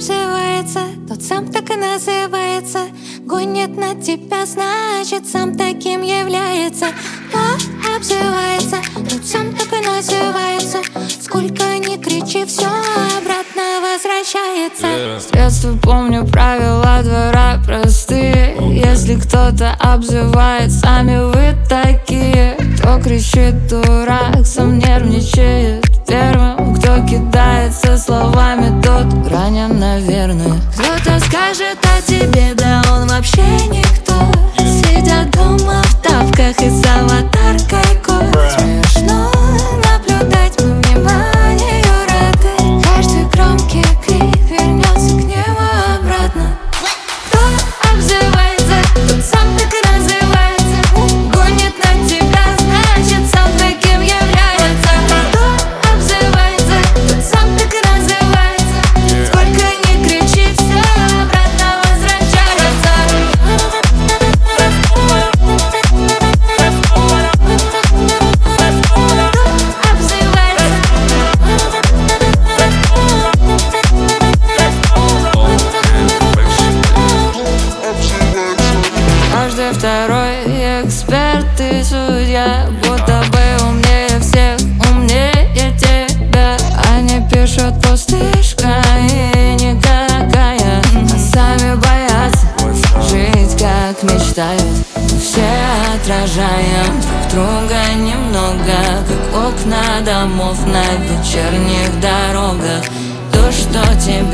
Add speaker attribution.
Speaker 1: обзывается, тот сам так и называется. Гонит на тебя, значит, сам таким является. Кто обзывается, тот сам так и называется. Сколько ни кричи, все обратно возвращается.
Speaker 2: С детства помню правила двора простые. Если кто-то обзывает, сами вы такие. Кто кричит дурак, сам нервничает первым. Кто кидается словами, тот ранен, наверное.
Speaker 1: Кто-то скажет о тебе, да он вообще никто. Сидят дома в тапках и с аватаркой кот. Смешно наблюдать, мы вниманию рады. Каждый громкий крик вернется к нему обратно. Кто обзывается, тот сам так и называется. Гонит на тебя, значит, сам таким является. Кто обзывается, тот сам так и называется. Сколько ни кричи, все обратно возвращается.
Speaker 2: Каждый второй эксперт и судья, будто бы умнее всех, умнее тебя. Они пишут пустышка и никакая, а сами боятся жить, как мечтают. Все отражаем друг друга немного, как окна домов на вечерних дорогах. То, что тебе